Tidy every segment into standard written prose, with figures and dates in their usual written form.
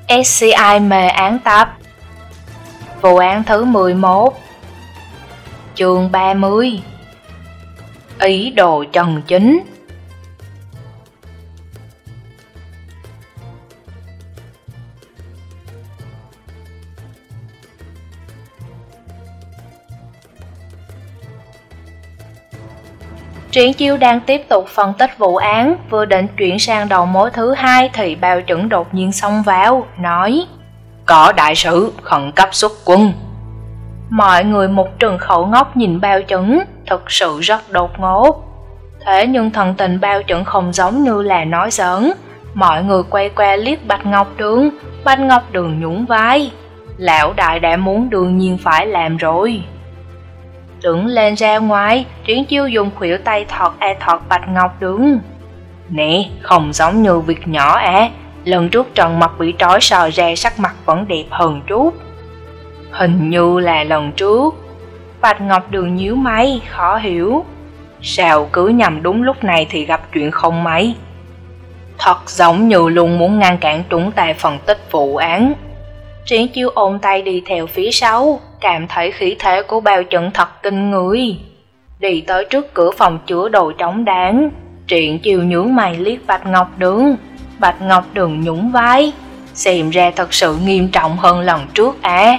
SCI mề án tập. Vụ án thứ 11. Chương 30. Ý đồ chân chính. Triển Chiêu đang tiếp tục phân tích vụ án, vừa định chuyển sang đầu mối thứ hai thì Bao Chuẩn đột nhiên xông vào, nói: Có đại sự, khẩn cấp xuất quân. Mọi người một trường khẩu ngốc nhìn Bao Chuẩn, thực sự rất đột ngột. Thế nhưng thần tình Bao Chuẩn không giống như là nói giỡn. Mọi người quay qua liếc Bạch Ngọc Đường nhún vai. Lão đại đã muốn đương nhiên phải làm rồi. Tưởng lên ra ngoài, Triển Chiêu dùng khuỷu tay thọt Bạch Ngọc Đường. Nè, không giống như việc nhỏ à. Lần trước Trần Mật bị trói sò ra sắc mặt vẫn đẹp hơn chút. Hình như là lần trước. Bạch Ngọc Đường nhíu mày, khó hiểu. Sao cứ nhầm đúng lúc này thì gặp chuyện không may? Thật giống như luôn muốn ngăn cản chúng ta phân tích vụ án. Triển Chiêu ôm tay đi theo phía sau, cảm thấy khí thế của Bao Chuẩn thật kinh người. Đi tới trước cửa phòng chứa đồ chống đáng, Triển Chiêu nhướng mày liếc Bạch Ngọc Đường nhún vai. Xem ra thật sự nghiêm trọng hơn lần trước à.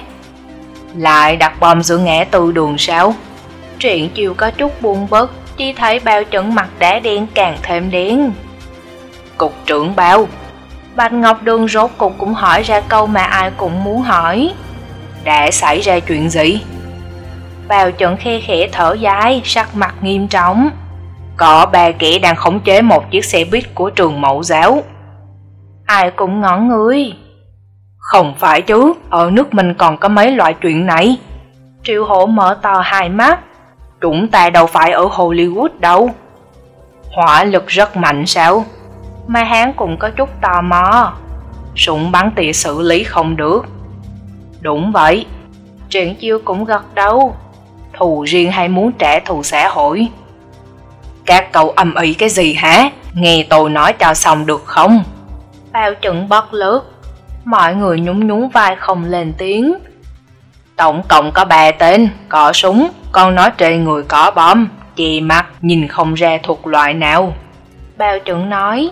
Lại đặt bom giữa ngã tư đường sao? Triển Chiêu có chút buồn bực, chỉ thấy Bao Chuẩn mặt đã đen càng thêm đen. Cục trưởng Bao. Bạch Ngọc Đường rốt cục cũng hỏi ra câu mà ai cũng muốn hỏi. Đã xảy ra chuyện gì? Bao Chuẩn khe khẽ thở dài, sắc mặt nghiêm trọng. Có 3 kẻ đang khống chế một chiếc xe buýt của trường mẫu giáo. Ai cũng ngẩn người. Không phải chứ, ở nước mình còn có mấy loại chuyện này. Triệu Hổ mở to hai mắt. Chúng ta đâu phải ở Hollywood đâu. Hỏa lực rất mạnh sao? Mai Hán cũng có chút tò mò. Súng bắn tỉa xử lý không được. Đúng vậy. Triển Chiêu cũng gật đầu. Thù riêng hay muốn trả thù xã hội? Các cậu âm ỉ cái gì hả? Nghe tôi nói cho xong được không? Bao Chuẩn bất lực. Mọi người nhún vai không lên tiếng. Tổng cộng có 3 tên, có súng, còn nói trên người có bom, che mặt, nhìn không ra thuộc loại nào. Bao Chuẩn nói.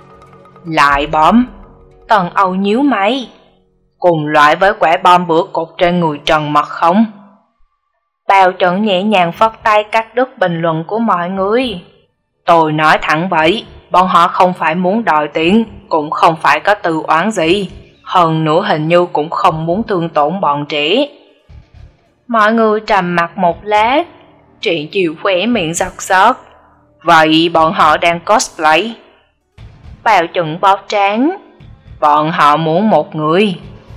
Lại bom? Tần Âu nhíu mày. Cùng loại với quả bom bữa cột trên người Trần Mật không? Bao Chuẩn nhẹ nhàng phất tay cắt đứt bình luận của mọi người. Tôi nói thẳng vậy, bọn họ không phải muốn đòi tiền, cũng không phải có tư oán gì. Hơn nữa hình như cũng không muốn thương tổn bọn trẻ. Mọi người trầm mặc một lát. Triển Chiêu khỏe miệng giật. Vậy bọn họ đang cosplay? Bao Chuẩn bóp trán. Bọn họ muốn một người.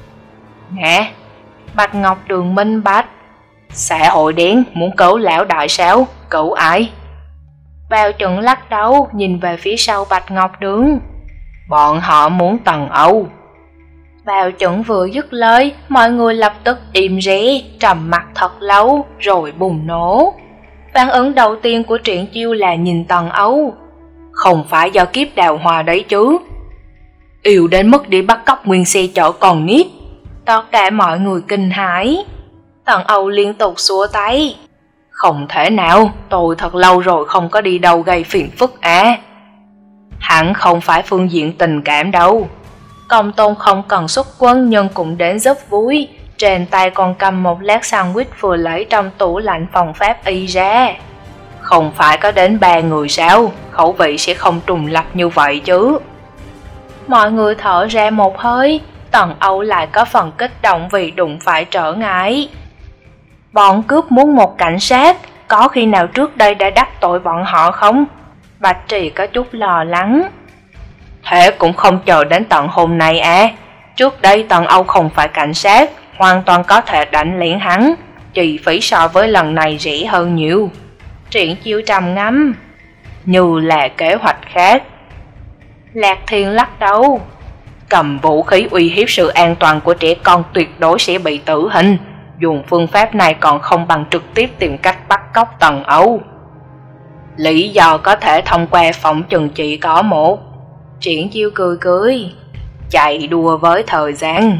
Nè, Bạch Ngọc Đường minh bạch. Xã hội đen muốn cứu lão đại sao? Cứu ai? Bao Chuẩn lắc đầu, nhìn về phía sau Bạch Ngọc Đường. Bọn họ muốn Tần Âu. Bao Chuẩn vừa dứt lời, mọi người lập tức im re, trầm mặt thật lâu, rồi bùng nổ. Phản ứng đầu tiên của Triển Chiêu là nhìn Tần Âu. Không phải do kiếp đào hoa đấy chứ. Yêu đến mức đi bắt cóc nguyên xe chở con nít. Tất cả mọi người kinh hãi. Tần Âu liên tục xua tay. Không thể nào, tôi thật lâu rồi không có đi đâu gây phiền phức à. Hẳn không phải phương diện tình cảm đâu. Công Tôn không cần xuất quân nhưng cũng đến giúp vui. Trên tay còn cầm một lát sandwich vừa lấy trong tủ lạnh phòng pháp y ra. Không phải có đến 3 người sao? Khẩu vị sẽ không trùng lặp như vậy chứ. Mọi người thở ra một hơi. Tần Âu lại có phần kích động vì đụng phải trở ngại. Bọn cướp muốn một cảnh sát, có khi nào trước đây đã đắc tội bọn họ không? Bạch Trì có chút lo lắng. Thế cũng không chờ đến tận hôm nay à. Trước đây Tần Âu không phải cảnh sát, hoàn toàn có thể đánh lén hắn. Chi phí so với lần này rẻ hơn nhiều. Triển Chiêu trầm ngâm. Như là kế hoạch khác. Lạc Thiên lắc đầu. Cầm vũ khí uy hiếp sự an toàn của trẻ con tuyệt đối sẽ bị tử hình. Dùng phương pháp này còn không bằng trực tiếp tìm cách bắt cóc Tần Âu. Lý do có thể thông qua phỏng chừng chỉ có một. Triển Chiêu cười. chạy đua với thời gian.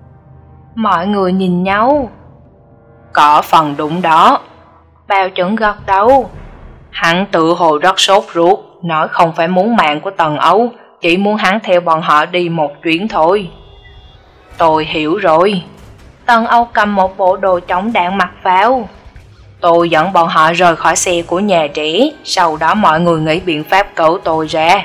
Mọi người nhìn nhau. Có phần đúng đó. Bao Chuẩn gật đầu. Hắn tự hồ rất sốt ruột, nói không phải muốn mạng của Tần Âu, chỉ muốn hắn theo bọn họ đi một chuyến thôi. Tôi hiểu rồi. Tần Âu cầm một bộ đồ chống đạn mặc vào. Tôi dẫn bọn họ rời khỏi xe của nhà trẻ, sau đó mọi người nghĩ biện pháp cứu tôi ra.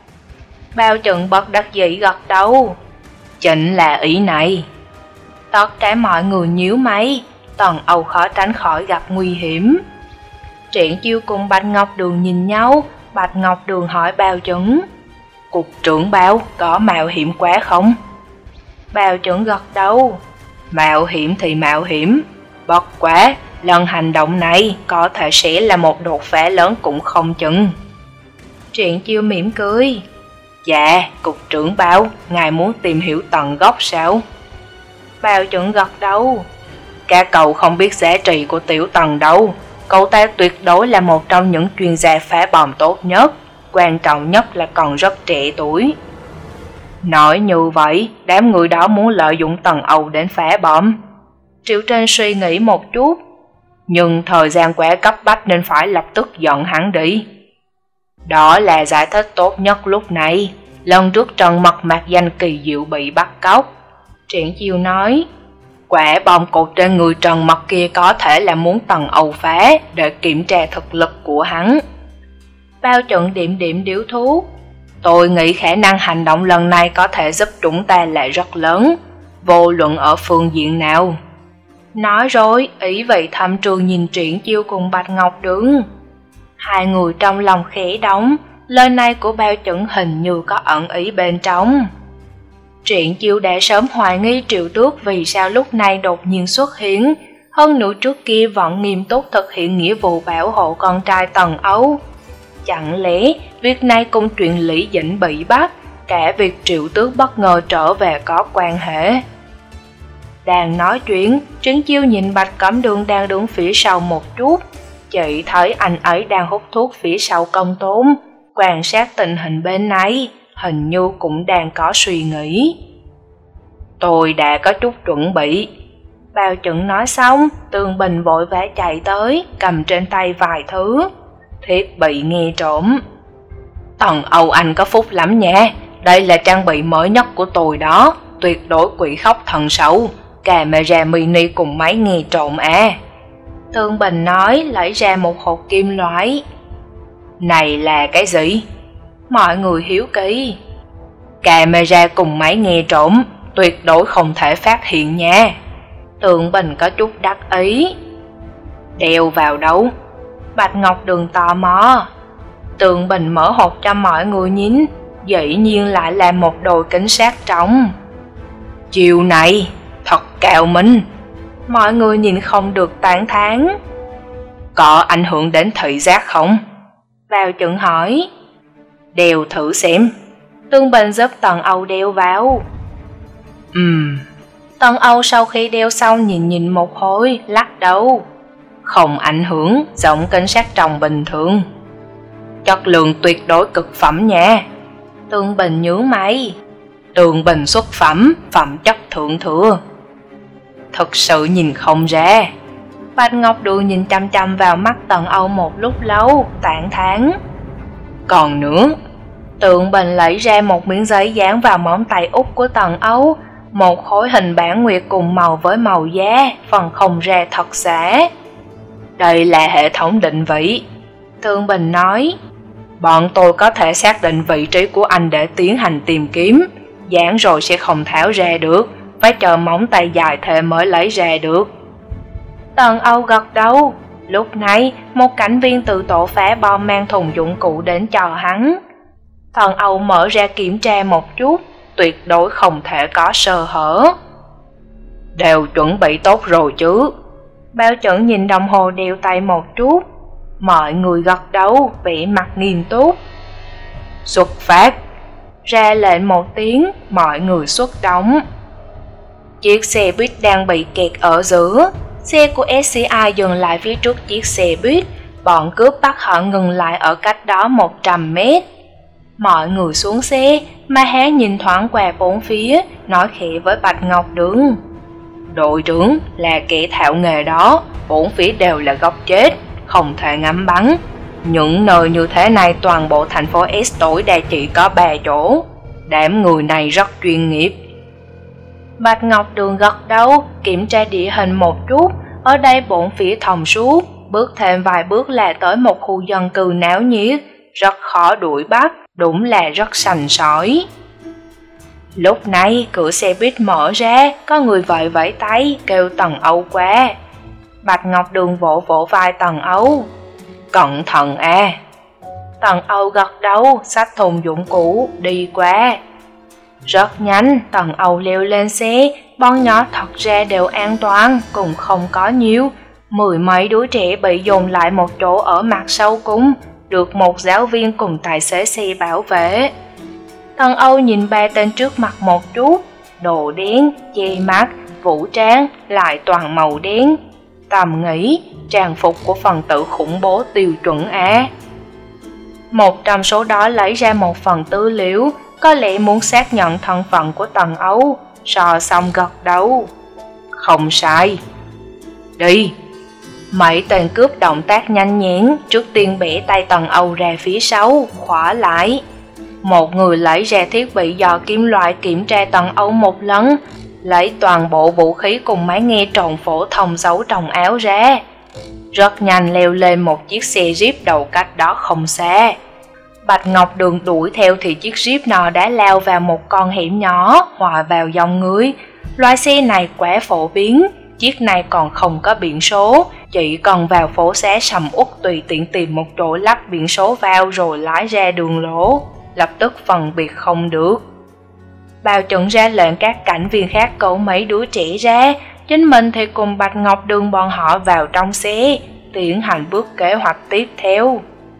Bao Chuẩn bất đắc dĩ gật đầu. Chính là ý này. Tất cả mọi người nhíu mày, Tần Âu khó tránh khỏi gặp nguy hiểm. Triển Chiêu cùng Bạch Ngọc Đường nhìn nhau, Bạch Ngọc Đường hỏi Bao Chuẩn. Cục trưởng Bao có mạo hiểm quá không? Bao Chuẩn gật đầu. Mạo hiểm thì mạo hiểm, bất quá lần hành động này có thể sẽ là một đột phá lớn cũng không chừng. Triển Chiêu mỉm cười. Dạ, cục trưởng Bao, ngài muốn tìm hiểu tận gốc sao? Bao Chuẩn gật đầu. Cả cậu không biết giá trị của Tiểu Tần đâu. Cậu ta tuyệt đối là một trong những chuyên gia phá bom tốt nhất, quan trọng nhất là còn rất trẻ tuổi. Nói như vậy, đám người đó muốn lợi dụng Tần Âu đến phá bom. Triệu Trên suy nghĩ một chút. Nhưng thời gian quá cấp bách nên phải lập tức dẫn hắn đi. Đó là giải thích tốt nhất lúc này. Lần trước Trần Mật mạc danh kỳ diệu bị bắt cóc. Triển Chiêu nói. Quả bom cột trên người Trần Mật kia có thể là muốn Tần Âu phá để kiểm tra thực lực của hắn. Bao Chuẩn điểm điểm điếu thuốc. Tôi nghĩ khả năng hành động lần này có thể giúp chúng ta là rất lớn, vô luận ở phương diện nào. Nói rồi, ý vị thâm trường nhìn Triển Chiêu cùng Bạch Ngọc Đường. Hai người trong lòng khẽ động, lời này của Bao Chuẩn hình như có ẩn ý bên trong. Triển Chiêu đã sớm hoài nghi Triệu Tước vì sao lúc này đột nhiên xuất hiện, hơn nữa trước kia vẫn nghiêm túc thực hiện nghĩa vụ bảo hộ con trai Tần Âu. Chẳng lẽ việc này cùng chuyện Lý Dĩnh bị bắt, cả việc Triệu Tước bất ngờ trở về có quan hệ? Đang nói chuyện, Triển Chiêu nhìn Bạch Cẩm Đường đang đứng phía sau một chút, chỉ thấy anh ấy đang hút thuốc phía sau Công Tôn, quan sát tình hình bên này, hình như cũng đang có suy nghĩ. Tôi đã có chút chuẩn bị. Bao Chuẩn nói xong, Tường Bình vội vã chạy tới, cầm trên tay vài thứ. Thiết bị nghe trộm. Tần Âu anh có phúc lắm nha, đây là trang bị mới nhất của tôi đó, tuyệt đối quỷ khóc thần sâu, camera mini cùng máy nghe trộm à. Tường Bình nói, lấy ra một hộp kim loại. Này là cái gì? Mọi người hiếu kỳ. Camera cùng máy nghe trộm, tuyệt đối không thể phát hiện nha. Tường Bình có chút đắc ý. Đeo vào đâu? Bạch Ngọc Đường tò mò. Tường Bình mở hộp cho mọi người nhìn, dĩ nhiên lại là một đôi kính sát trống. Chiều này, thật cao minh. Mọi người nhìn không được tán thán. Có ảnh hưởng đến thị giác không? Bao Chuẩn hỏi. Đeo thử xem. Tường Bình giúp Tần Âu đeo vào. Tần Âu sau khi đeo xong nhìn một hồi, lắc đầu. Không ảnh hưởng, giống kính sát trồng bình thường. Chất lượng tuyệt đối cực phẩm nha. Tường Bình nhướng mày. Tường Bình xuất phẩm, phẩm chất thượng thừa. Thật sự nhìn không ra. Bạch Ngọc Đường nhìn chăm chăm vào mắt Tần Âu một lúc lâu, tán thán. Còn nữa. Tường Bình lấy ra một miếng giấy dán vào móng tay út của Tần Âu, một khối hình bản nguyệt cùng màu với màu da, phần không ra thật giả. Đây là hệ thống định vị. Tường Bình nói. Bọn tôi có thể xác định vị trí của anh để tiến hành tìm kiếm. Dán rồi sẽ không tháo ra được, phải chờ móng tay dài thêm mới lấy ra được. Tần Âu gật đầu. Lúc này, một cảnh viên từ tổ phá bom mang thùng dụng cụ đến cho hắn. Tần Âu mở ra kiểm tra một chút, tuyệt đối không thể có sơ hở. Đều chuẩn bị tốt rồi chứ? Bao Chuẩn nhìn đồng hồ đeo tay một chút. Mọi người gật đầu, vẻ mặt nghiêm túc. Xuất phát. Ra lệnh một tiếng, mọi người xuất động. Chiếc xe buýt đang bị kẹt ở giữa. Xe của SCI dừng lại phía trước chiếc xe buýt. Bọn cướp bắt họ ngừng lại ở cách đó 100 mét. Mọi người xuống xe, Mai Há nhìn thoáng qua bốn phía, nói khẽ với Bạch Ngọc Đường. Đội trưởng là kẻ thạo nghề đó, bốn phía đều là góc chết, không thể ngắm bắn. Những nơi như thế này toàn bộ thành phố S tối đa chỉ có 3 chỗ. Đám người này rất chuyên nghiệp. Bạch Ngọc Đường gật đầu, kiểm tra địa hình một chút. Ở đây bốn phía thông suốt, bước thêm vài bước là tới một khu dân cư náo nhiệt, rất khó đuổi bắt, đúng là rất sành sỏi. Lúc này cửa xe buýt mở ra, có người vẫy vẫy tay kêu Tần Âu qua. Bạch Ngọc Đường vỗ vỗ vai Tần Âu. Cẩn thận à. Tần Âu gật đầu, xách thùng dụng cụ đi qua. Rất nhanh, Tần Âu leo lên xe, bọn nhỏ thật ra đều an toàn, cũng không có nhiều. 10 mấy đứa trẻ bị dồn lại một chỗ ở mặt sau cung, được một giáo viên cùng tài xế xe bảo vệ. Tần Âu nhìn 3 tên trước mặt một chút, đồ đen, che mắt, vũ trang, lại toàn màu đen. Tầm nghĩ, trang phục của phần tử khủng bố tiêu chuẩn à. Một trong số đó lấy ra một phần tư liệu, có lẽ muốn xác nhận thân phận của Tần Âu, so xong gật đầu. Không sai. Đi. Mấy tên cướp động tác nhanh nhẹn, trước tiên bẻ tay Tần Âu ra phía sau, khóa lại. Một người lấy ra thiết bị dò kim loại kiểm tra Tần Âu một lần, lấy toàn bộ vũ khí cùng máy nghe trộn phổ thông giấu trong áo ra. Rất nhanh leo lên một chiếc xe Jeep đầu cách đó không xa. Bạch Ngọc Đường đuổi theo thì chiếc Jeep nọ đã lao vào một con hẻm nhỏ, hòa vào dòng người. Loại xe này quá phổ biến, chiếc này còn không có biển số, chỉ cần vào phố xá sầm uất tùy tiện tìm một chỗ lắp biển số vào rồi lái ra đường lỗ, lập tức phân biệt không được. Bao chuẩn ra lệnh các cảnh viên khác cẩu mấy đứa trẻ ra, chính mình thì cùng Bạch Ngọc Đường bọn họ vào trong xe, tiến hành bước kế hoạch tiếp theo.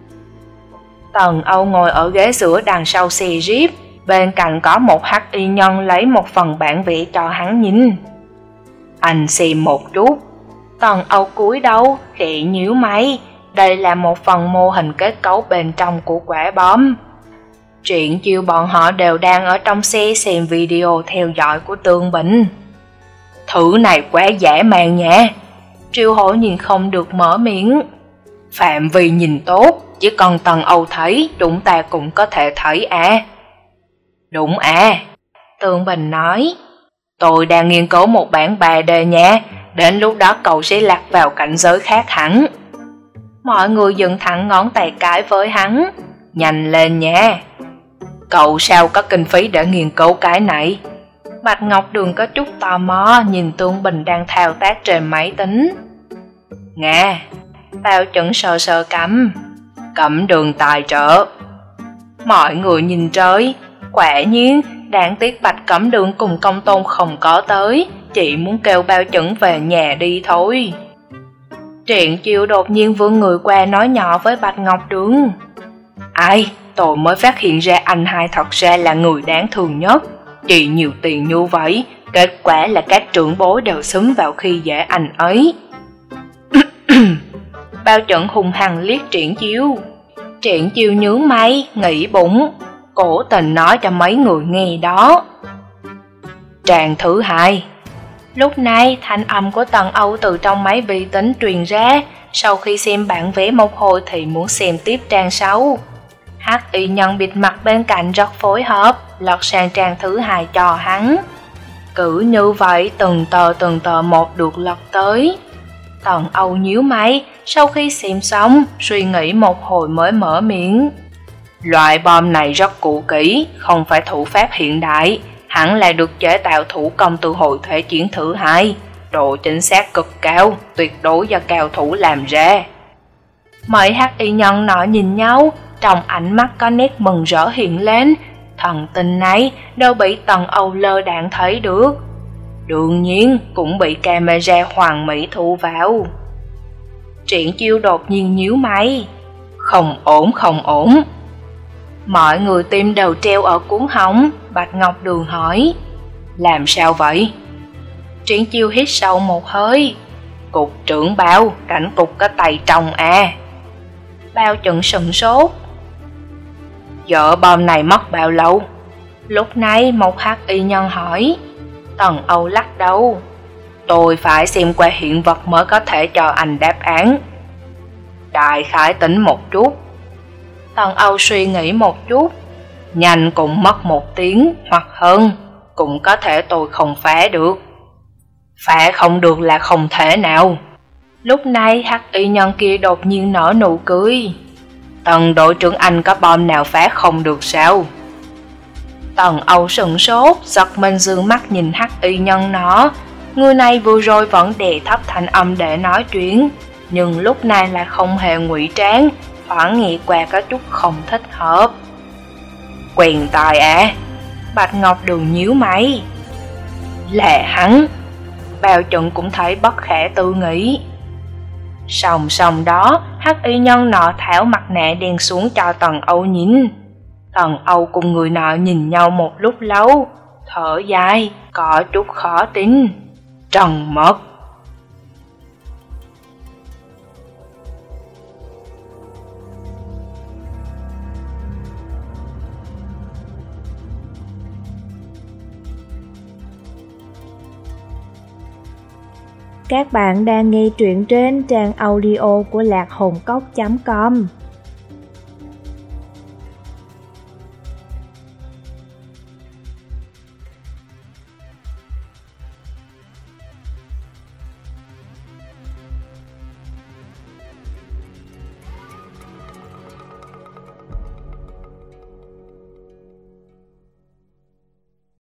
Tần Âu ngồi ở ghế giữa đằng sau xe Jeep, bên cạnh có một hắc y nhân lấy một phần bản vẽ cho hắn nhìn. Anh xem một chút. Tần Âu cúi đầu, khẽ nhíu mày, đây là một phần mô hình kết cấu bên trong của quả bom. Triển Chiêu bọn họ đều đang ở trong xe xem video theo dõi của Tương Bình. Thứ này quá dã man nha. Triệu Hổ nhìn không được mở miệng. Phạm vi nhìn tốt, chỉ cần Tần Âu thấy, chúng ta cũng có thể thấy à. Đúng à. Tương Bình nói. Tôi đang nghiên cứu một bản 3D nha, đến lúc đó cậu sẽ lạc vào cảnh giới khác hẳn. Mọi người dựng thẳng ngón tay cái với hắn. Nhanh lên nha. Cậu sao có kinh phí để nghiên cứu cái này? Bạch Ngọc Đường có chút tò mò nhìn Tương Bình đang thao tác trên máy tính. Nga. Bao chuẩn sờ sờ cằm. Cẩm Đường tài trợ. Mọi người nhìn trời. Quả nhiên, đáng tiếc Bạch Cẩm Đường cùng Công Tôn không có tới, chỉ muốn kêu Bao chuẩn về nhà đi thôi. Triển Chiêu đột nhiên vươn người qua nói nhỏ với Bạch Ngọc Đường. Ai, tôi mới phát hiện ra anh hai thật ra là người đáng thương nhất. Chỉ nhiều tiền như vậy, kết quả là các trưởng bối đều xúm vào khi dễ anh ấy. Bao chuẩn hùng hằng liếc Triển Chiêu. Triển Chiêu nhướng mày, nghĩ bụng, cố tình nói cho mấy người nghe đó. Trang thứ 2. Lúc này thanh âm của Tần Âu từ trong máy vi tính truyền ra, sau khi xem bản vẽ một hồi thì muốn xem tiếp trang 6. Hắc y nhân bịt mặt bên cạnh rất phối hợp, lật sang trang thứ 2 cho hắn. Cứ như vậy từng tờ một được lật tới. Tần Âu nhíu mày, sau khi xem xong, suy nghĩ một hồi mới mở miệng. Loại bom này rất cũ kỹ, không phải thủ pháp hiện đại, hẳn là được chế tạo thủ công từ Hội Thể chiến thứ 2. Độ chính xác cực cao, tuyệt đối do cao thủ làm ra. Mấy hắc y nhân nọ nhìn nhau, trong ánh mắt có nét mừng rỡ hiện lên. Thần tình này đâu bị Tần Âu lơ đãng thấy được. Đương nhiên cũng bị camera hoàn mỹ thu vào. Triển Chiêu đột nhiên nhíu mày. Không ổn. Mọi người tim đều treo ở cuống họng. Bạch Ngọc Đường hỏi. Làm sao vậy? Triển Chiêu hít sâu một hơi. Cục trưởng Bao, cảnh cục có tay trong à. Bao chuẩn sửng sốt. Dỡ bom này mất bao lâu? Lúc này một hắc y nhân hỏi. Tần Âu lắc đầu. Tôi phải xem qua hiện vật mới có thể cho anh đáp án. Đại khái tính một chút. Tần Âu suy nghĩ một chút. Nhanh cũng mất 1 tiếng hoặc hơn. Cũng có thể tôi không phá được. Phá không được là không thể nào. Lúc này hắc y nhân kia đột nhiên nở nụ cười. Tần đội trưởng anh có bom nào phá không được sao? Tần Âu sửng sốt, giật mình dương mắt nhìn hắc y nhân nó. Người này vừa rồi vẫn đè thấp thanh âm để nói chuyện, nhưng lúc này lại không hề ngụy trang, thoáng nghe qua có chút không thích hợp. Quen tai à? Bạch Ngọc Đường nhíu mày. Là hắn. Bao Chuẩn cũng thấy bất khả tư nghị. Song song đó, hắc y nhân nọ tháo mặt nạ đen xuống cho Tần Âu nhìn. Tần Âu cùng người nọ nhìn nhau một lúc lâu, thở dài, có chút khó tin. Trần mất. Các bạn đang nghe truyện trên trang audio của lạc hồn cốc.com.